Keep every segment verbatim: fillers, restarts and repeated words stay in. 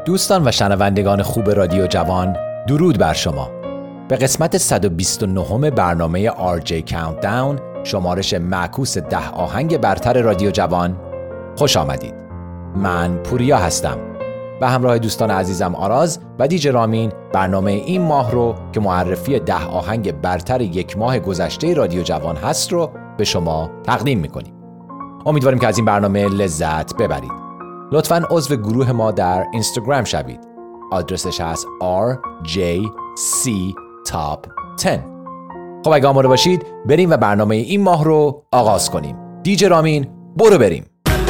دوستان و شنوندگان خوب رادیو جوان، درود بر شما. به قسمت صد و بیست و نه برنامه آر جی Countdown، شمارش معکوس ده آهنگ برتر رادیو جوان، خوش آمدید. من پوریا هستم. به همراه دوستان عزیزم آراز و دیجی رامین برنامه این ماه رو که معرفی ده آهنگ برتر یک ماه گذشته رادیو جوان هست رو به شما تقدیم میکنیم. امیدواریم که از این برنامه لذت ببرید. لطفاً عضو گروه ما در اینستاگرام شوید. آدرسش هست آر جی سی Top ده. خب اگه آماده باشید بریم و برنامه این ماه رو آغاز کنیم. دیجی رامین برو بریم.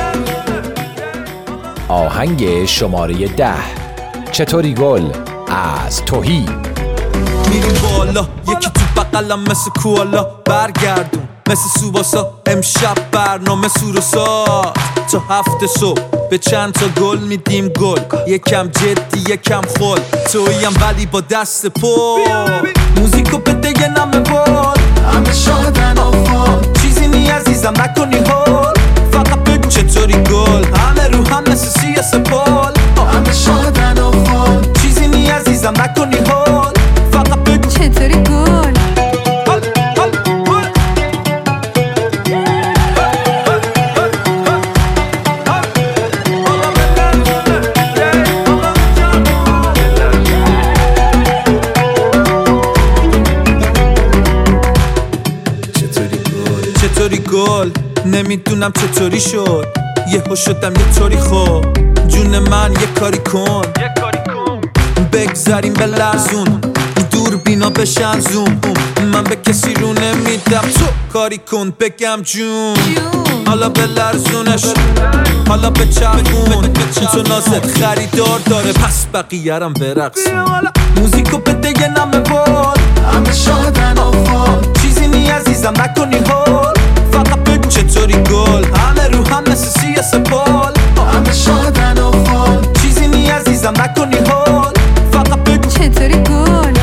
آهنگ شماره ده، چطوری گل از توهی. میریم بالا یکی تو بقلم مثل کوالا، برگردون مثل سوباسا، امشب برنامه سور و سات تا هفت صبح به چند تا گل میدیم گل، یکم جدی یکم خل، توییم ولی با دست پر، موزیکو بده یه نمه بال، همه شادن آفام، چیزی نی عزیزم نکنی هول، فقط بگو چطوری گل، همه رو هم مثل سی سپال، همه شادن آفام، چیزی نی عزیزم نکنی هول، فقط بگو چطوری گل. چطوری گل، نمیدونم چطوری شد، یهو شدم یه طوری، خوب جون من یه کاری کن، بگذاریم به لرزون، دور بینا بشن زوم، من به کسی رو نمیدم، تو کاری کن بگم جون، حالا به لرزونش، حالا به چرخون، تو نازت خریدار داره پس بقیه‌رم برقصون، موزیکو بده یه نمه بال، همه شادن آفام، چیزی نی عزیزم نکنی هول، فقط بگو چطوری گل، همه رو هم مثل سی سپال، همه شادن آفام، چیزی نی عزیزم نکنی هول، فقط بگو چطوری گل.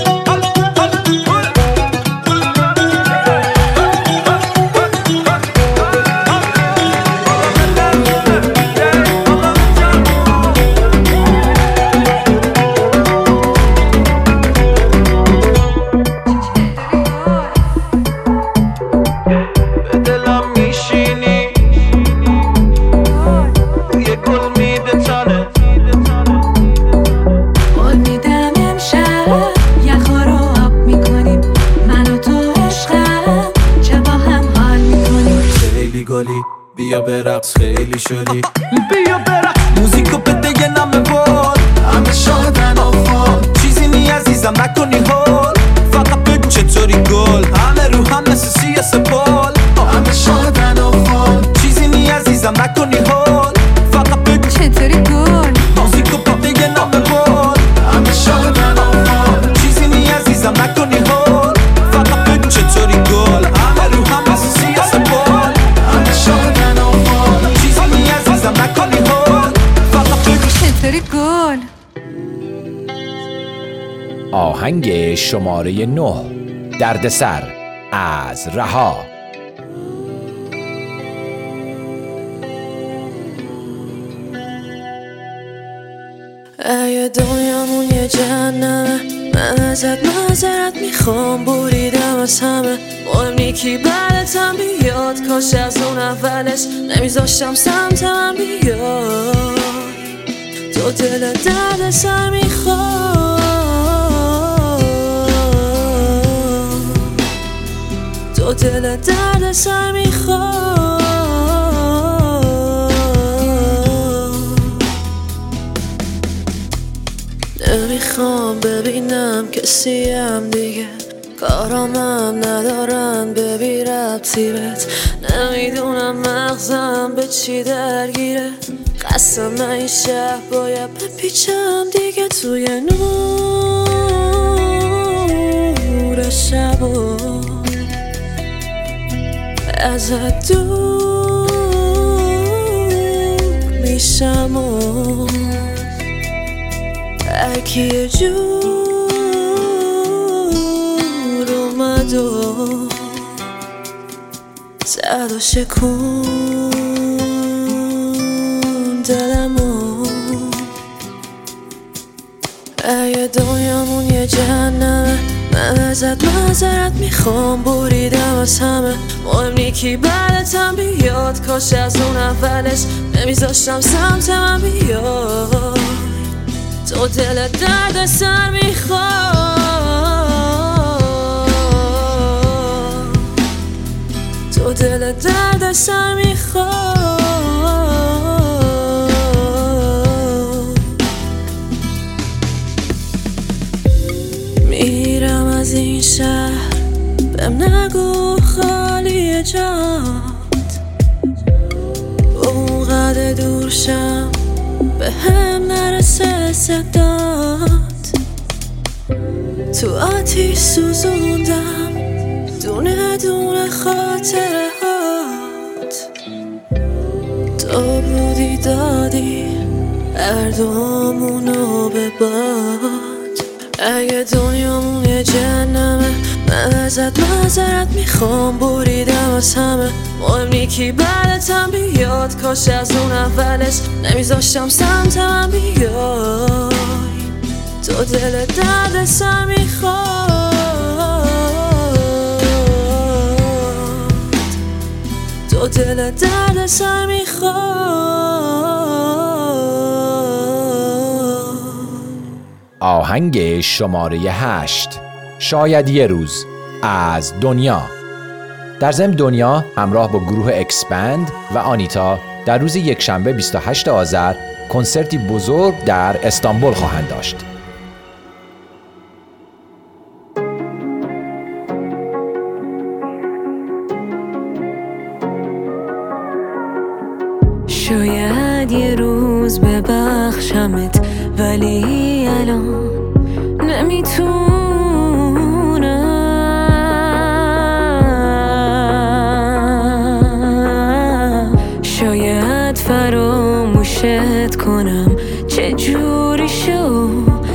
بیا برقص خیلی شدی، بیا برقص، موزیکو بده یه نمه بال، همه شادن آفام، چیزی نی عزیزم نکنی هول، فقط بگو چطوری گل، همه رو هم مثل سی سپال، همه شادن آفام، چیزی نی عزیزم نکنی هول، فقط بگو چطوری گل. موزیکو بده یه نمه بال، همه شادن آفام، چیزی نی عزیزم نکنی هول، فقط بگو چطوری گل، همه رو هم مثل سی سپال، همه شادن گل. آهنگ شماره نه، دردسر از رها. اگه دنیامون یه جهنمه، من ازت معذرت میخوام، بریدم از همه، مهم نی کی بعدتم بیاد، کاش از اون اولش نمیذاشتم سمت من بیاد، تو دل درد سر میخوام، تو دل درد سر میخوام، نمیخوام ببینم کسی هم دیگه، کارامم ندارن به بی ربطی بهت، نمیدونم مغزم به چی درگیره، قسم من این شهر باید بپیچم دیگه توی نور شبا، ازت دور میشم و اگه یه جور اومد و زد و شکون دلمو، اگه دنیامون یه جهنمه من ازت معذرت میخوام، بریدم از همه. مهم نی کی بعدتم بیاد، کاش از اون اولش نمیذاشتم سمت من بیای. تو دل درد سر میخوای، تو دل درد سر میخوای. میرم از این شهر، بهم نگو خالی جات. اونقدر دور شم به هم نرسه صدات. تو آتیش سوزوندم دونه دونه خاطره هات. تو بودی دادی هر دومونو به باد. اگه دنیامون یه جهنمه من ازت معذرت میخوام، بریدم از همه. مهم نی کی بعدتم بیاد، کاش از اون اولش نمیذاشتم سمت من بیای. تو دل درد سر میخواد، تو دل درد سر میخواد. آهنگ شماره هشت، شاید یه روز، از دنیا. در ضمن دنیا همراه با گروه اکسپند و آنیتا در روز یکشنبه بیست و هشتم آذر کنسرتی بزرگ در استانبول خواهند داشت. شاید یه روز ببخشمت ولی الان نمیتونم. شاید فراموشت کنم چه جوری شو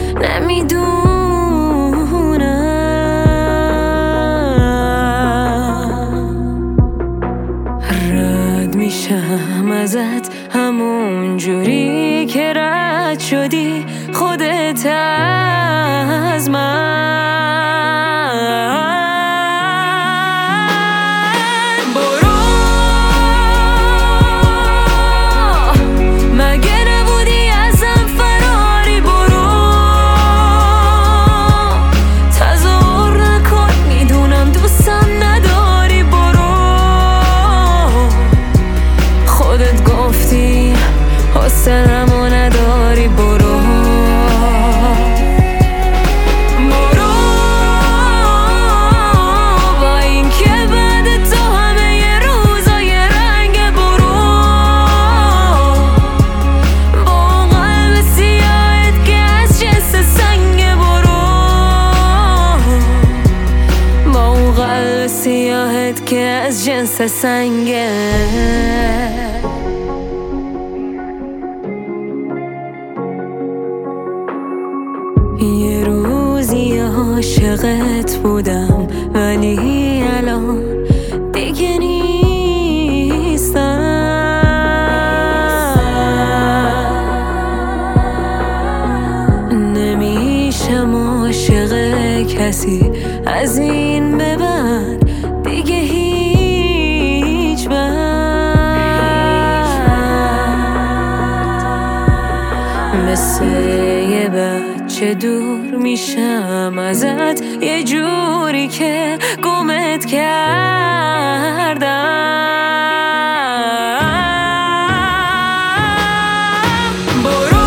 نمیدونم. رد میشم ازت همون جوری که رد شدی خودت از من. برو مگه نبودی ازم فراری، برو تظاهر نکن میدونم دوستم نداری. برو خودت گفتی حوصله‌مو نداری. برو برو با این که بعد تو همه یه روزای رنگ. برو با قلب سیاهت که از جنس سنگ. برو با قلب سیاهت که از جنس سنگه. یه روزی عاشقت بودم ولی الان دیگه نیستم. نمیشم عاشق کسی از این به بعد دیگه هیچ وقت. مثل یه بچه دور میشم ازت یه جوری که گمت کردم. برو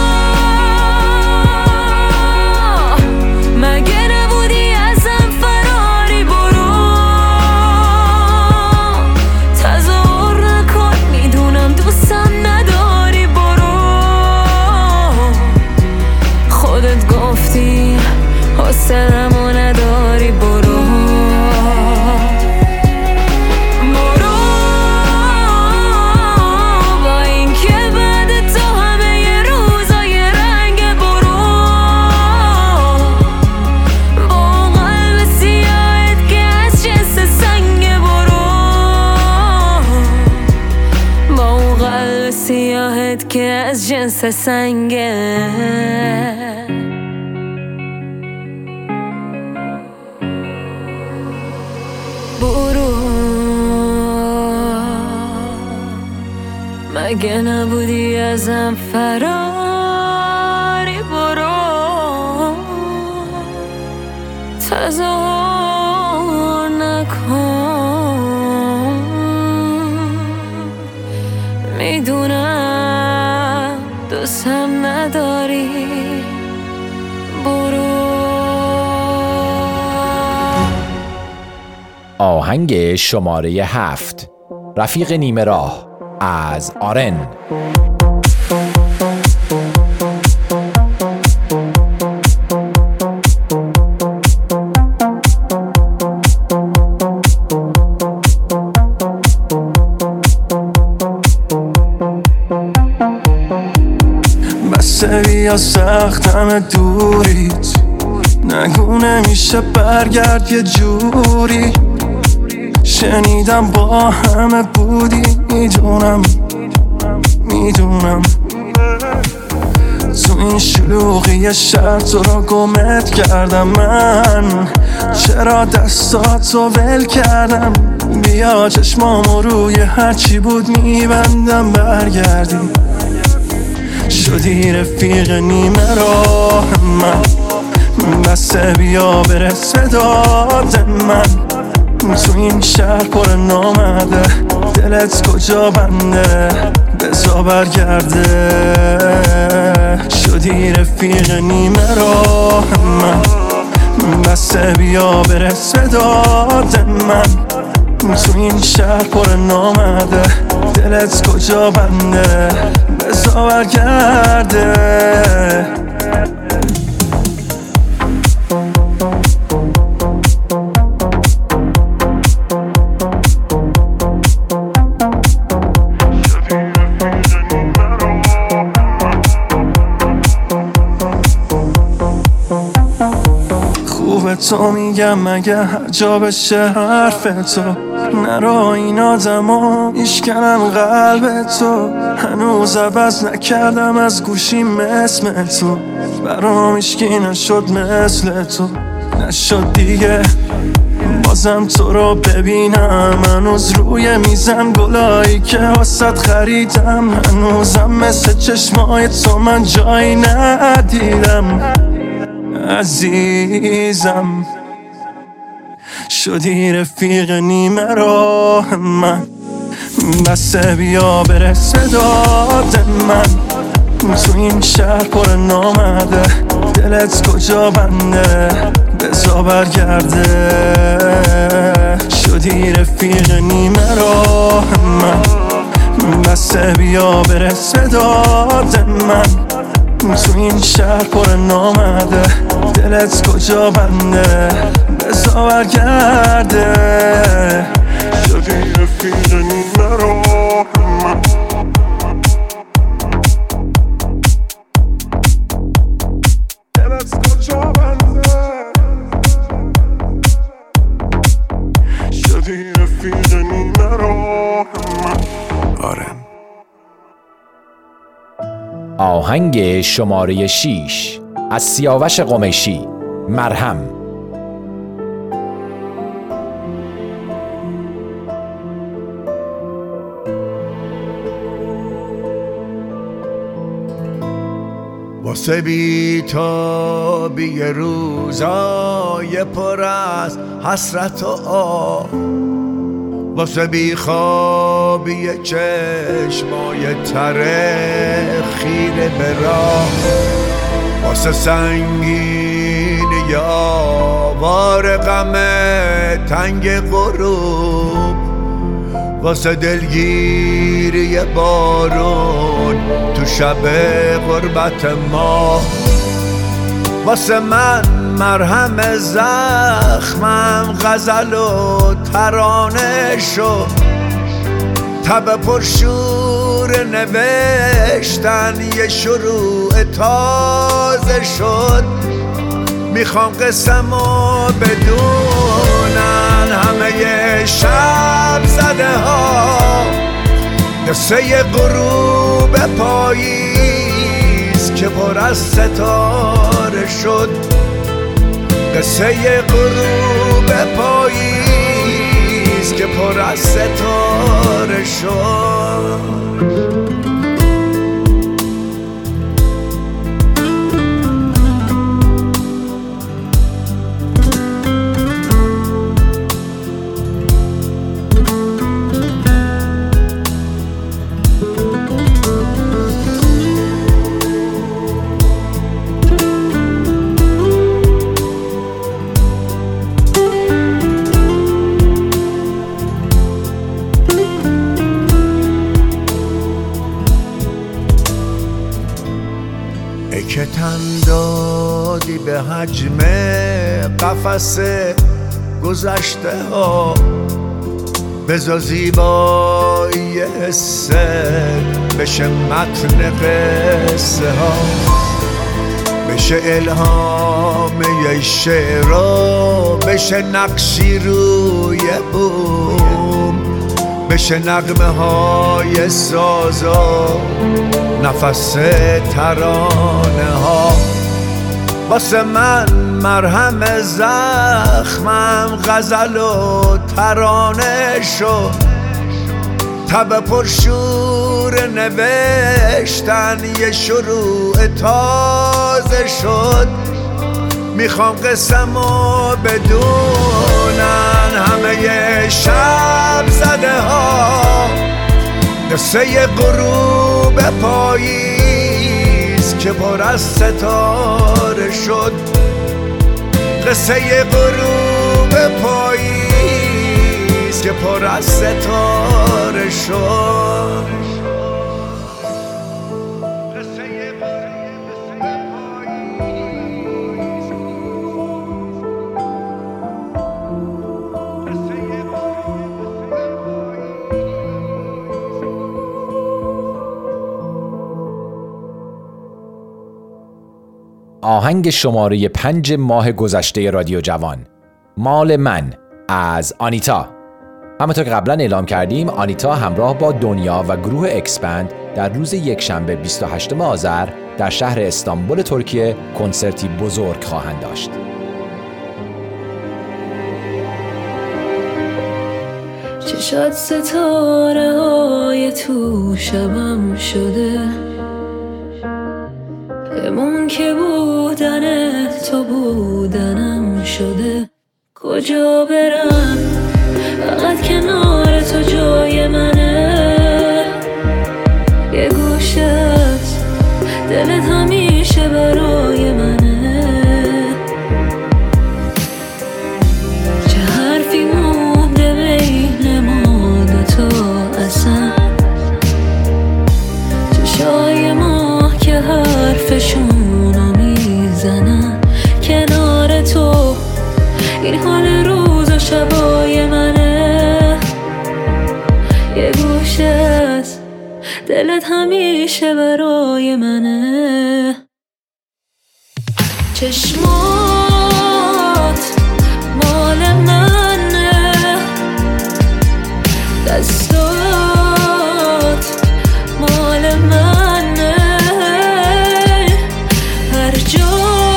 مگه نبودی ازم فراری. برو تظاهر نکن میدونم دوستم نداری. برو خودت گفتی حوصله‌مو نداری. برو برو با این که بعد تو همه یه روزای رنگ. برو با قلب سیاهت که از جنس سنگ. برو با قلب سیاهت که از جنس سنگه. اگه نبودی ازم فراری برو تظاهر نکن میدونم دوستم نداری برو. آهنگ شماره هفت، رفیق نیمه راه از آرن. بسه بیا سختم دوریت، نگو نمیشه برگرد یه جوری. شنیدم با همه بودی، میدونم میدونم تو این شلوغی شهر تو رو گمت کردم من. چرا دستاتو ول کردم؟ بیا چشمامو روی هرچی بود میبندم برگردی. شدی رفیق نیمه راه من، بسه بیا برس به داد من. تو این شهر پر نامده، دلت کجا بنده بزا برگرده. شدی رفیق نیمه راه من، بسه بیا برس به داد من. تو این شهر پر نامده، دلت کجا بنده بزا برگرده. تو میگم مگه هر جا بشه حرف تو، نرا این آدما میشکنن قلب تو. هنوز عوض نکردم از گوشیم اسم تو، برام هیچکی نشد مثل تو. نشد دیگه بازم تو رو ببینم، هنوز روی میزم گلایی که واسط خریدم. هنوزم مثل چشمای تو من جایی ندیدم عزیزم. شدی رفیق نیمه راه من، بسه بیا برس به داد من. تو این شهر پر نامده، دلت کجا بنده بزا برگرده. شدی رفیق نیمه راه من، بسه بیا برس به داد من. تو این شهر پر نامده، دلت کجا بنده بزا برگرده. شدی رفیق نیمه راه من، دلت کجا بنده. شدی رفیق نیمه راه من. آرن. آهنگ شماره شیش از سیاوش قمیشی، مرهم. واسه بی تا بی روزای پر از حسرت و آه، واسه بی خوابی چشمای تره خیره به راه، واسه سنگین یاوار غم تنگ غروب، واسه دلگیری بارون تو شب غربت ما. واسه من مرهم زخمم غزل و ترانه شد، تب پرشور نوشتن یه شروع تازه شد. میخوام قسمو بدونن همه شب زده ها، قصه غروب پاییز که پر از ستاره شد. قصه غروب پاییز که پر از ستاره شد. تن دادی به حجم قفس گذشته ها، بذار زیبایی حسه بشه متن قصه ها، بشه الهام یه شعرها، بشه نقشی روی بوم، بشه نغمه های سازا، نفس ترانه ها. واسه من مرهم زخمم غزل و ترانه شد، تب پرشور نوشتن یه شروع تازه شد. میخوام قسمو بدونن همه شب زده ها، قصه غروب پاییز که پر از ستاره شد، قصه غروب پاییز که پر از ستاره شد. آهنگ شماره پنج ماه گذشته رادیو جوان، مال من، از آنیتا. همونطور که قبلا اعلام کردیم، آنیتا همراه با دنیا و گروه اکسپند در روز یکشنبه بیست و هشتم آذر در شهر استانبول ترکیه کنسرتی بزرگ خواهند داشت. چشات ستاره های تو شبم شده، همون که بودن تو بودنم شده. کجا برم فقط کنار تو جای منه، یه گوشت دلت همیشه برای منه. چه حرفی مونده بین ما دوتا اصلا، چشای ما که حرفشونو میزنن. کنار تو این حال روز و شبای منه، یه گوشت دلت همیشه برای منه. چشمات مال منه، دستات مال منه، هر جا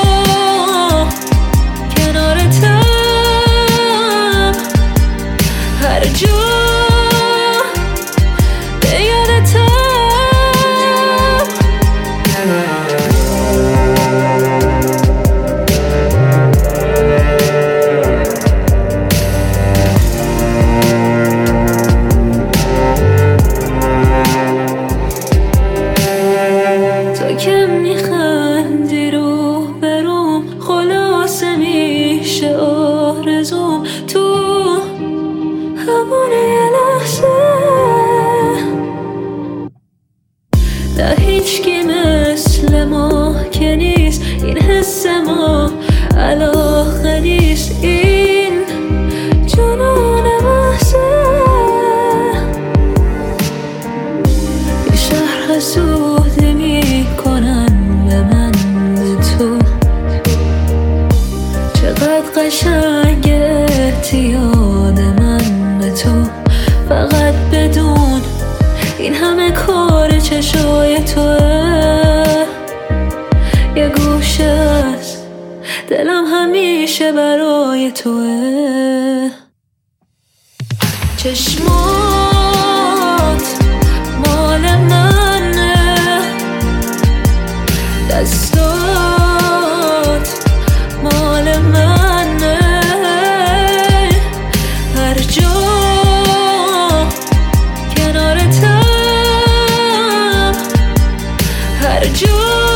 کنارتم، هر جا به یادتم. تو که میخندی رو بروم، خلاصه میشه آرزوم. تو همون یه لحظه نه هیچکی مثل ما که نیست، این حس ما علاقه نیست. این جنون محضه یه شهر حسودی میکنن به من، به تو. چقدر قشنگ اعتیاد من به تو، فقط بدون این همه کار چشای توه. یه گوشه است دلم همیشه برای توه. چشمات مال منه، دستات مال منه، هر جا کنارتم، هر جا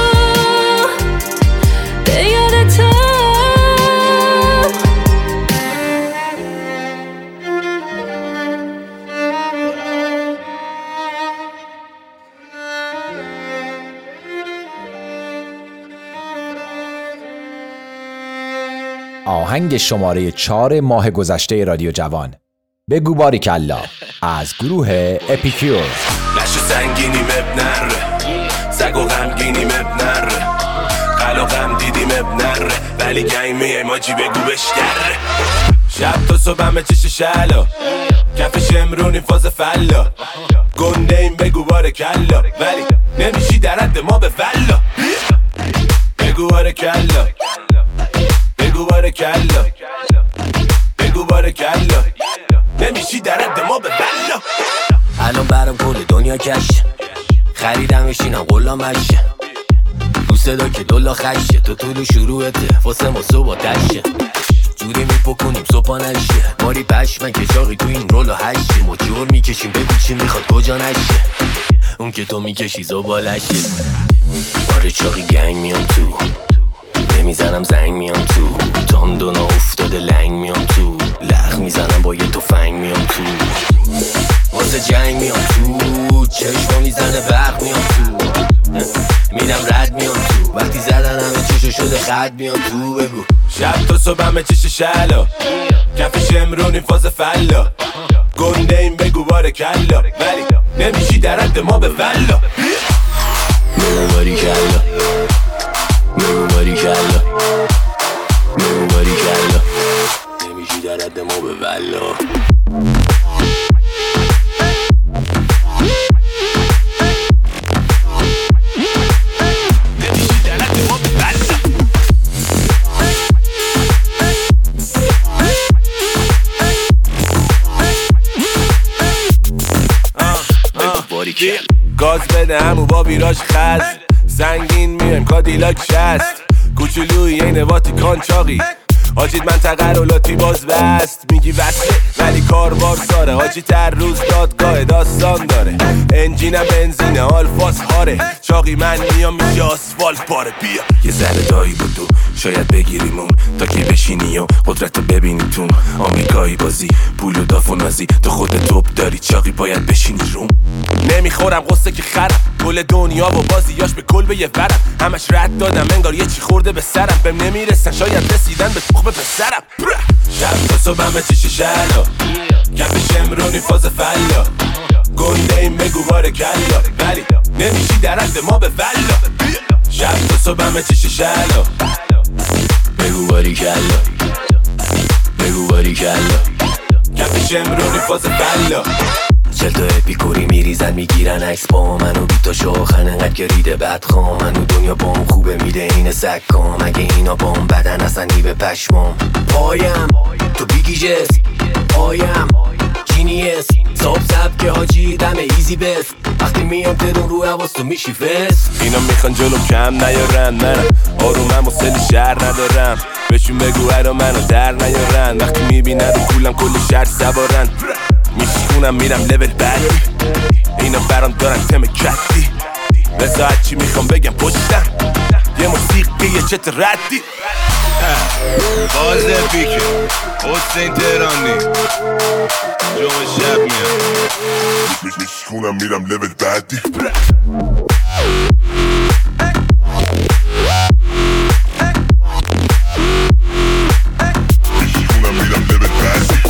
به یادتم. آهنگ شماره چهار ماه گذشته رادیو جوان، بگو باریکلا از گروه اپیکیور. لش سنگینیم اب نره، سگ و غمگینیم اب نره، قلا غم دیدیم اب نره، ولی گنگ میایم آجی بگو بشکره. شب تا صبح همه چش شلا، کف شمرونی فاز فلا، گنده این بگو باریکلا، ولی نمیشی در حد ما به فلا. بگو باریکلا، بگو باریکلا، بگو باریکلا، نمیشی در حد ما به فلا. الان برام کل دنیا کش، خریدمش اینم غلامشه، تو صدا که دولا خشه، تو طول شروعته واسه ما صبح تشه، جوری میپکنیم صبح نشه، ماری پشمن که چاقی تو این رولو هشه، ما جور میکشیم بگو چی میخواد کجا نشه، اون که تو میکشی زبالشه. باره چاقی گنگ میام تو، نمیزنم زنگ میام تو، تاندونا افتاده لنگ میام تو، لخ میزنم با یه تفنگ میام تو، واسه جنگ میام تو، چشما میزنه برق میام تو، میرم رد میام تو، وقتی زدن همه چشو شده خد میام تو. بگو شب تا صبح همه چش شلا، کف شمرونی فاز فلا، گنده این بگو باریکلا، ولی نمیشی در حد ما به فلا. بگو باریکلا، بگو باریکلا، بگو باریکلا، نمیشی در حد ما به فلا. گاز بده همو با ویراژ خز، سنگین میایم کادیلاک شست، کوچولوی این واتیکان چاقی، آجید من تقرلاتی باز بست، میگی وصله ولی کاربار ساره، آجی تر روز دادگاه داستان داره، انجینم بنزینه آلفاس هاره، چاقی من میام میشه آسفالت پاره. بیا یه ذره دایی بود تو شاید بگیریمون، تا که بشینی و قدرت رو ببینی تون، آمریکایی بازی پول و داف و نازی، تو خود توپ داری چاقی باید بشینی روم. نمیخورم قصه که خرم، گل دنیا و بازیاش به کل به یه ورم، همش رد دادم انگار یه چی خورده به سرم، بهم نمیرسن شاید رسیدن به تخم پسرم. شب تا صبح همه چش شلا، کف شمرونی فاز فلا، گنده این بگو باریکلا، ولی نمیشی در حد ما به فلا. شب تا صبح همه چش شلا، بگو باریکلا، بگو باریکلا، کف شمرونی فاز فلا. چل تا اپیکوری میریزن میگیرن عکس با من و بیتا شاخن انقدر که ریده بد خوام، من و دنیا بام خوبه میده این سکام، اگه اینا بام بدن اصلا نیبه پشمام. پایم تو بیگیجس، پایم جینیس، ساب سب که حاجی دم ایزی بس، وقتی میام ترون رو حواس تو میشی فس. اینا میخوان جلو کم نیارن، منم آرومم و سلی شهر ندارم، بهشون بگو هرا منو در نیارن، وقتی میبینن رو کولم کل شهر سوارن، میشکونم میرم لول بعدی، اینا برام دارن تم کتی، بزا هرچی میخوام بگم پشتم، یه موسیقی یه چت ردی. باز اپیکه حسین تهرانی، جمعه شب میام میشکونم میرم لول بعدی. میشکونم میرم لول بعدی.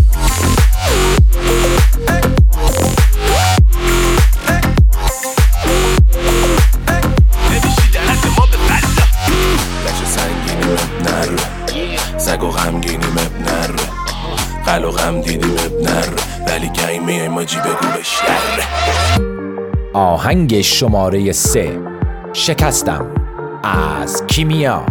سگ و غمگینیم اب نره، قل و غم دیدیم اب نره، ولی گنگ میایم آجی بگو بشکره. آهنگ شماره سه، شکستم از کیمیا.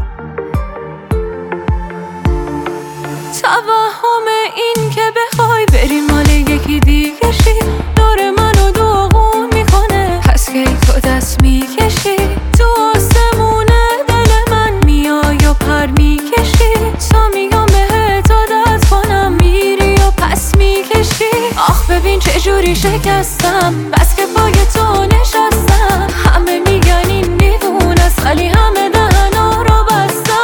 توهم این که بخوای بری مال یکی دیگه شی، دور منو داغون میکنه، پس که تو دست میکشی تو آسمونه، دل من میای و پر میکشی، تا میگم بهت عادت کنم میری و پس میکشی. آخ ببین چجوری شکستم، بس که پای تو نشستم، همه میگن این دیوونه است ولی همه دهنا رو بستم.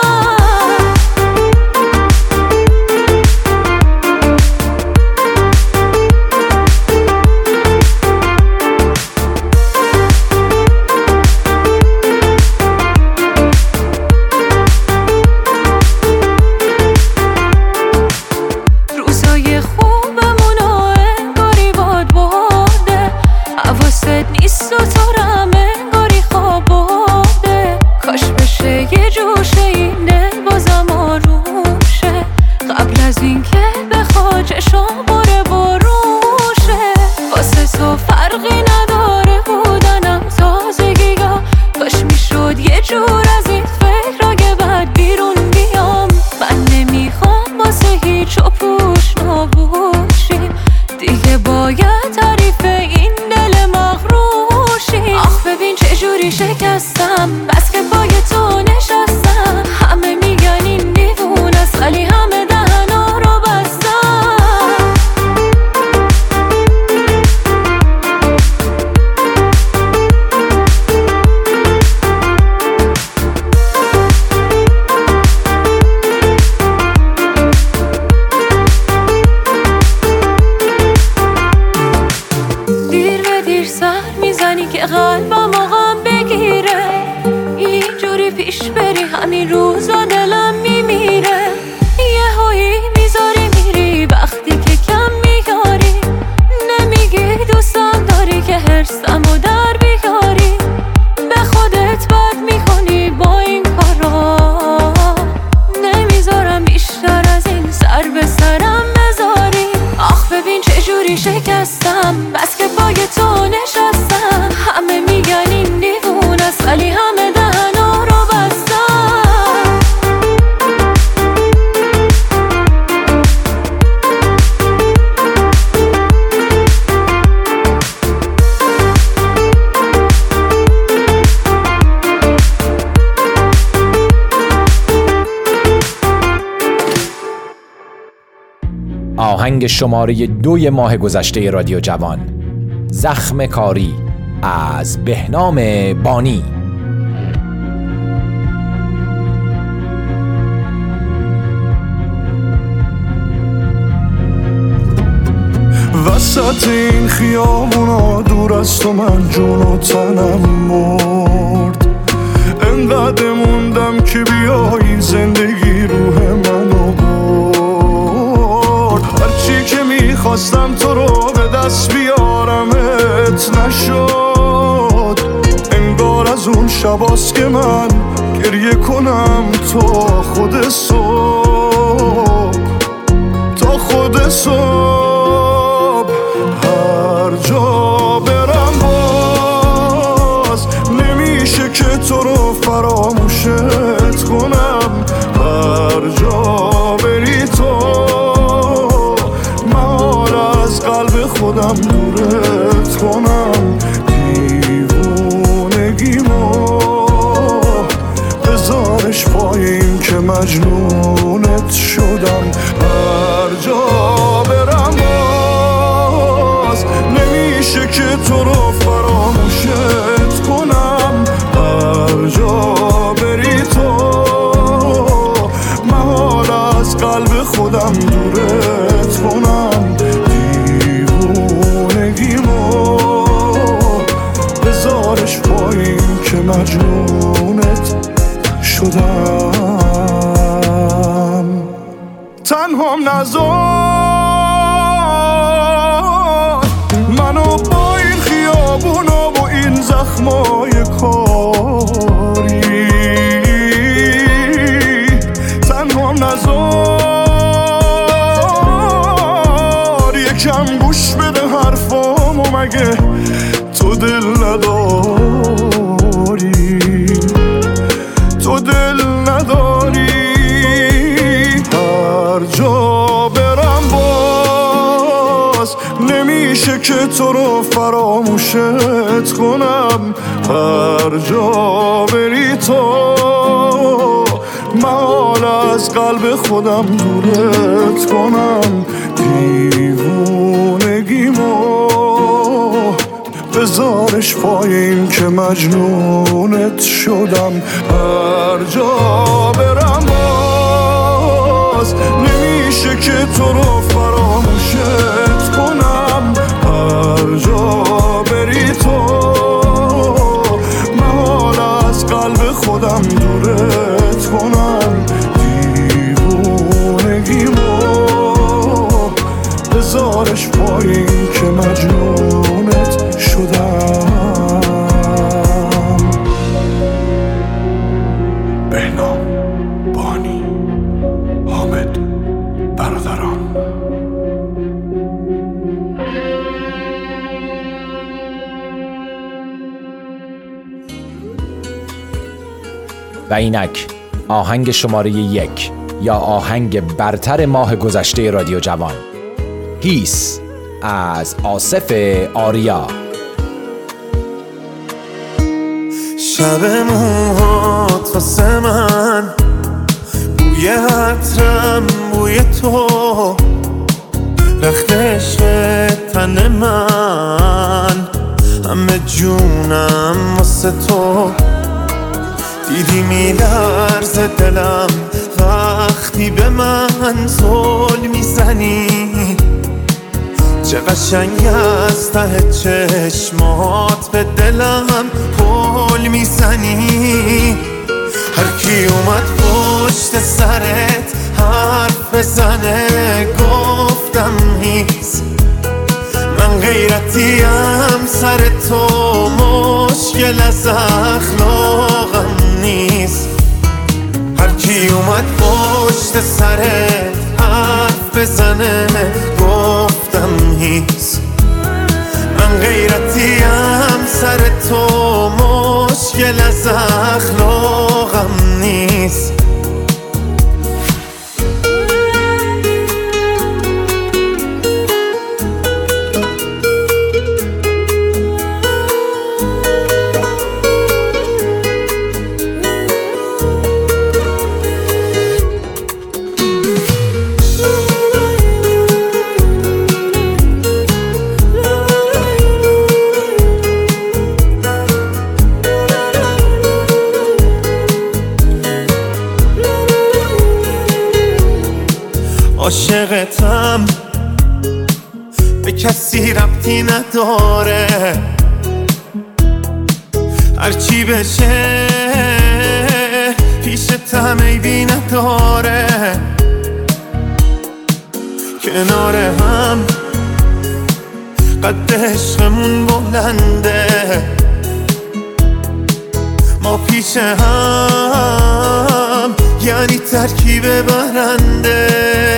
باشه یه جوشه این دل بازم آروم شه، قبل از این که بخوا چشام باره بروشه. واسه تو فرقی نداره بودنم تازگی ها، کاش میشد یه جور از این فکر که بعد بیرون بیام. من نمیخوام واسه هیچ و پوش نباشیم، دیگه باید تعریف این دل مغروشی. آخ ببین چجوری شکستم، بس که پای تو نشستم. همه میگن این دیوونه است ولی همه دهنا رو بستم. دیر به دیر سر میزنی که قلبم غم بگیره، اینجوری پیش بری همین روزا دلم میمیره. یه هایی میذاری میری وقتی که کم میاری، نمیگی دوستم داری که حرصمو در بیاری. به خودت بد میکنی با این کارا، نمیذارم بیشتر از این سر به سرم بذاری. آخ ببین چجوری شکستم، بس که پای تو نشستم. همه میگن این دیوونه است ولی همه دهنا رو بستم. آهنگ شماره دوی ماه گذشته رادیو جوان، زخم کاری از بهنام بانی. وسط این خیابونا دور از تو من جون و تنم مرد، انقدر موندم که بیایی زندگی روح منو برد. هرچی که میخواستم تو رو به دست بیارمت نشد، انگار از اون شباست که من گریه کنم تا خود صبح، تا خود صبح. هر جا برم باز نمیشه که تو رو فراموشت کنم. هر جا بری تو محال از قلب خودم دورت کنم. دیوونگیمو بذارش پای این که مجنونت شدم. هر جا برم باز نمیشه که تو رو فراموشت کنم. هر جا بری تو محال از قلب خودم دورت کنم. دیوونگیمو بذارش پای این که مجنونت شدم. تنهام نذار منو با این خیابونا و این زخمای کاری، تنهام نذار یکم گوش بده حرفامو، مگه تو دل نداری؟ تو دل نداری؟ هر جا برم باز نمیشه که تو رو فراموشت کنم. هر جا بری تو محال از قلب خودم دورت کنم. دیوونگیمو بذارش پای این که مجنونت شدم. هر جا برم باز نمیشه که تو رو فراموشت کنم. هر جا بری تو محال از قلب خودم دورت کنم. دیوونگیمو بذارش پای این که مجنونت شدم. و اینک آهنگ شماره یک یا آهنگ برتر ماه گذشته رادیو جوان، هیس از آصف آریا. شب موهات واسه من بوی عطرم بوی تو، رخت عشق تن من همه جونم واسه تو. دیدی میلرزه دلم وقتی به من زل میزنی، چه قشنگ از ته چشمات به دلم پل میزنی. هر کی اومد پشت سرت حرف بزنه گفتم هیس، من غیرتیم سر تو مشکل از اخلاقم نیست. هر کی اومد پشت سرت حرف بزنه گفتم هیس، من غیرتیم سر تو مشکل از اخلاقم نیست. عاشقتم به کسی ربطی نداره، هرچی بشه پیشتم عیبی نداره. کنار هم قد عشقمون بلنده، ما پیش هم یعنی ترکیب برنده.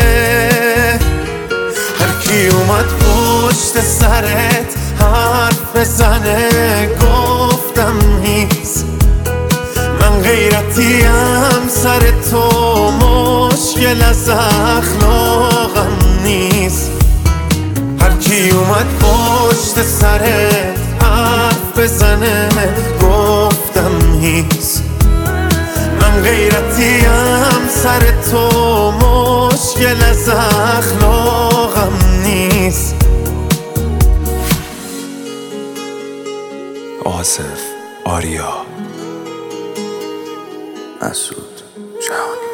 هر کی اومد پشت سرت حرف بزنه گفتم هیس، من غیرتیم سر تو مشکل از اخلاقم نیست. هر کی اومد پشت سرت حرف بزنه گفتم هیس، من غیرتیم سر تو مشکل از اخلاقم نیست. آصف آریا، مسعود جهانی.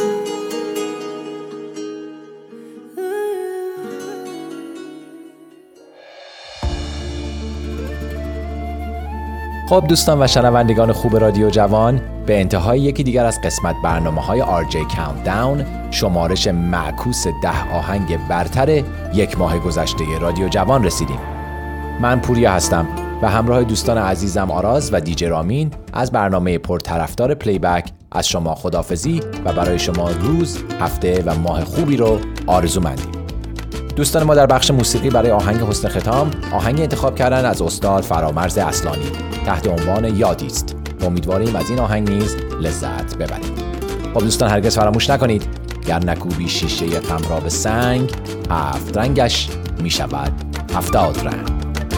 خب دوستان و شنوندگان خوب رادیو جوان، به انتهای یکی دیگر از قسمت برنامه‌های آر جی Countdown، شمارش معکوس ده آهنگ برتر یک ماه گذشته رادیو جوان رسیدیم. من پوریا هستم و همراه دوستان عزیزم آراز و دیجی رامین از برنامه پرطرفدار پلی بک از شما خداحافظی و برای شما روز، هفته و ماه خوبی رو آرزومندیم. دوستان ما در بخش موسیقی برای آهنگ حسن ختام آهنگ انتخاب کردن از استاد فرامرز اصلانی تحت عنوان یادی است. امیدواریم از این آهنگ نیز لذت ببرید. خب دوستان هرگز فراموش نکنید گر نکوبی شیشه غم را به سنگ، هفت رنگش می شود هفتاد رنگ.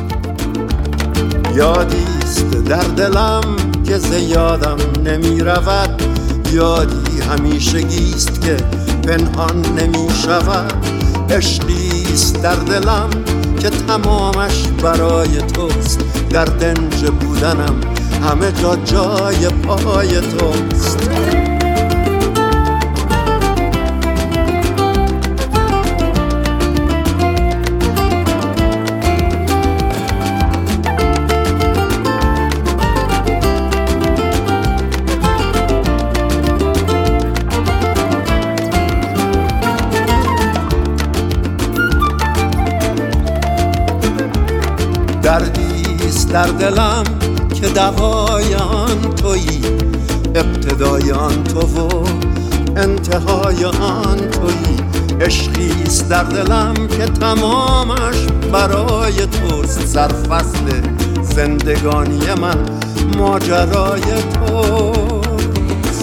یادی است در دلم که ز یادم نمی رود، یادی همیشگی است که پنهان نمی شود. عشقی است در دلم که تمامش برای توست، در دنج بودنم همه جا جای پای توست. دردیست در دلم که دوای آن تویی، ابتدای آن تو و انتهای آن تویی. عشقیست در دلم که تمامش برای توست، سرفصل زندگانی من ماجرای توست.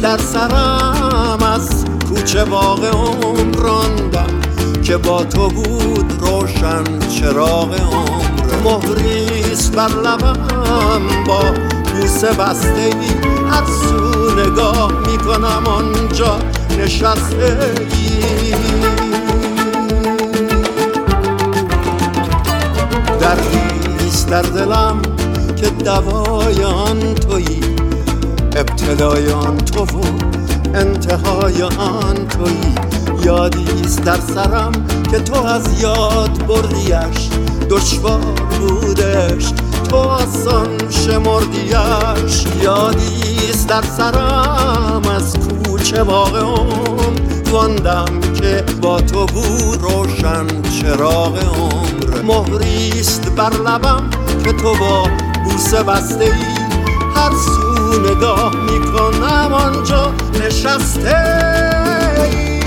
در سرم از کوچه باغ عمر راندم که با تو بود روشن چراغ عمر. مهریست بر لبم با بوسه بسته ای، هر سو نگاه میکنم آنجا نشسته ای. دردیست در دلم که دوای آن تویی، ابتدای آن تو و انتهای آن تویی. یادیست در سرم که تو از یاد بردیش، دشوار بودش تو آسان شمردیش. یادیست در سرم از کوچه باغ عمر واندم که با تو بود روشن چراغ عمر. مهریست بر لبم که تو با بوسه بسته ای، هر سو نگاه میکنم آنجا نشسته ای.